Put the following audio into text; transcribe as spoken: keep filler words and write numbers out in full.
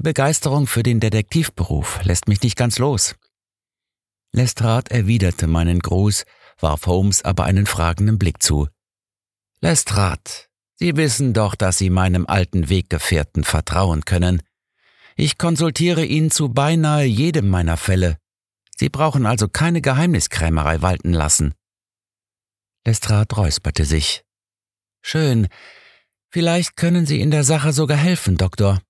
Begeisterung für den Detektivberuf lässt mich nicht ganz los. Lestrade erwiderte meinen Gruß, warf Holmes aber einen fragenden Blick zu. »Lestrade, Sie wissen doch, dass Sie meinem alten Weggefährten vertrauen können. Ich konsultiere ihn zu beinahe jedem meiner Fälle. Sie brauchen also keine Geheimniskrämerei walten lassen.« Lestrade räusperte sich. »Schön. Vielleicht können Sie in der Sache sogar helfen, Doktor.